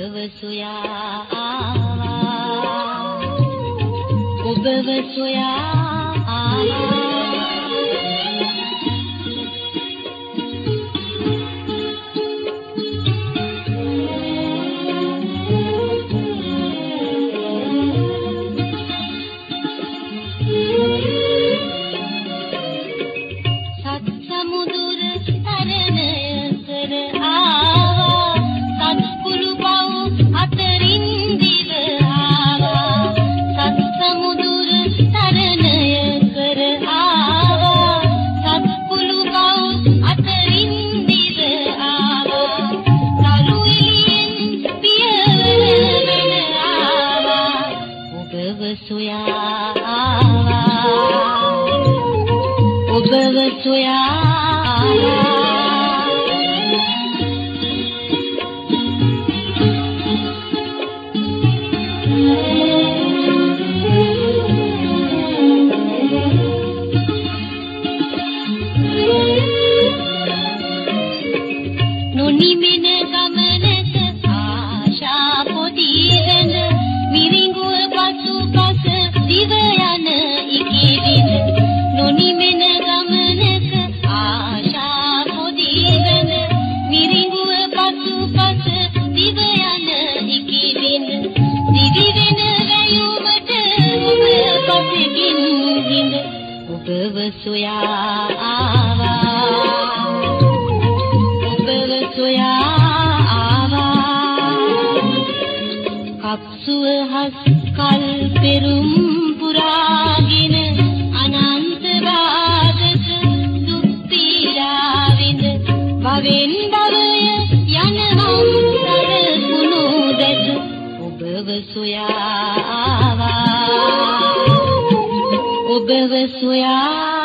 ඔබව සොයා ඔබව සොයා ඔබව සොයා නොනිමෙන ගමනක ආශා පොදීගෙන මිරිඟුව පසුපස දිව යන ඉකිරිද නොනිමෙන ගමනක ආශා පොදීගෙන මිරිඟුව පසුපස දිව යන ඉකිරිද දිවි වෙන වැයුමට ඔබ පසකින් හිඳ ඔබව සොයා කප්සුව හස් කල් පෙරුම් පුරාගෙන අනන්ත වාදක දුක් පීඩා විඳ භවෙන් භවය යන වංසරකුණු දැක ඔබව සොයා ඔබව සොයා